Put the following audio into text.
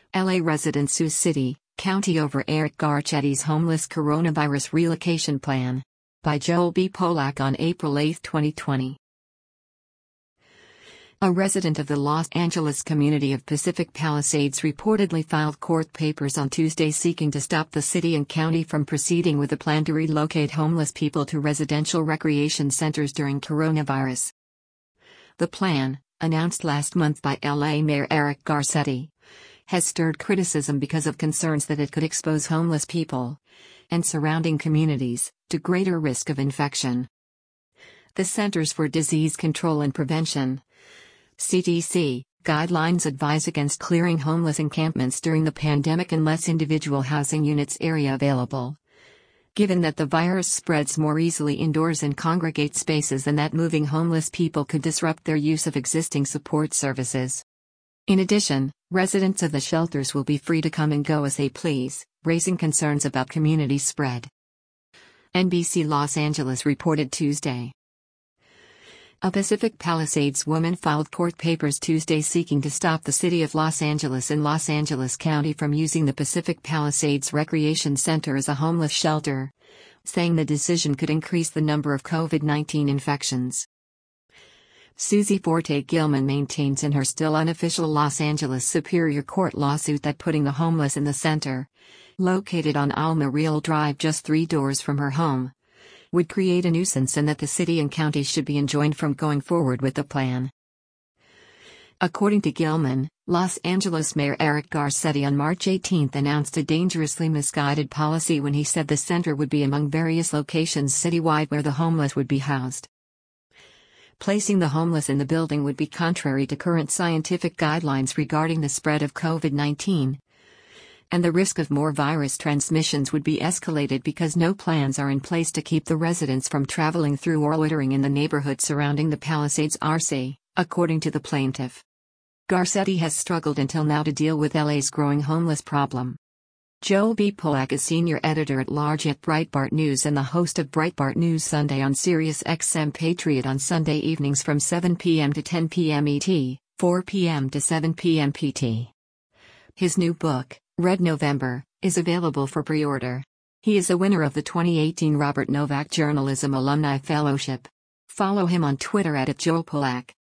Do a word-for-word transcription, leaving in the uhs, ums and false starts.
L A resident sues city, county over Eric Garcetti's homeless coronavirus relocation plan. By Joel B. Polak on April eighth, twenty twenty. A resident of the Los Angeles community of Pacific Palisades reportedly filed court papers on Tuesday seeking to stop the city and county from proceeding with a plan to relocate homeless people to residential recreation centers during coronavirus. The plan, announced last month by L A Mayor Eric Garcetti, has stirred criticism because of concerns that it could expose homeless people and surrounding communities to greater risk of infection. The Centers for Disease Control and Prevention (C D C) guidelines advise against clearing homeless encampments during the pandemic unless individual housing units area available, given that the virus spreads more easily indoors in congregate spaces and that moving homeless people could disrupt their use of existing support services. In addition, residents of the shelters will be free to come and go as they please, raising concerns about community spread. N B C Los Angeles reported Tuesday. A Pacific Palisades woman filed court papers Tuesday seeking to stop the city of Los Angeles and Los Angeles County from using the Pacific Palisades Recreation Center as a homeless shelter, saying the decision could increase the number of COVID nineteen infections. Susie Forte Gilman maintains in her still unofficial Los Angeles Superior Court lawsuit that putting the homeless in the center, located on Alma Real Drive just three doors from her home, would create a nuisance and that the city and county should be enjoined from going forward with the plan. According to Gilman, Los Angeles Mayor Eric Garcetti on March eighteenth announced a dangerously misguided policy when he said the center would be among various locations citywide where the homeless would be housed. Placing the homeless in the building would be contrary to current scientific guidelines regarding the spread of COVID nineteen. And the risk of more virus transmissions would be escalated because no plans are in place to keep the residents from traveling through or loitering in the neighborhood surrounding the Palisades R C, according to the plaintiff. Garcetti has struggled until now to deal with L A's growing homeless problem. Joel B. Polak is senior editor-at-large at Breitbart News and the host of Breitbart News Sunday on Sirius X M Patriot on Sunday evenings from seven p m to ten p m E T, four p m to seven p m P T. His new book, Red November, is available for pre-order. He is a winner of the twenty eighteen Robert Novak Journalism Alumni Fellowship. Follow him on Twitter at, at Joel Polak.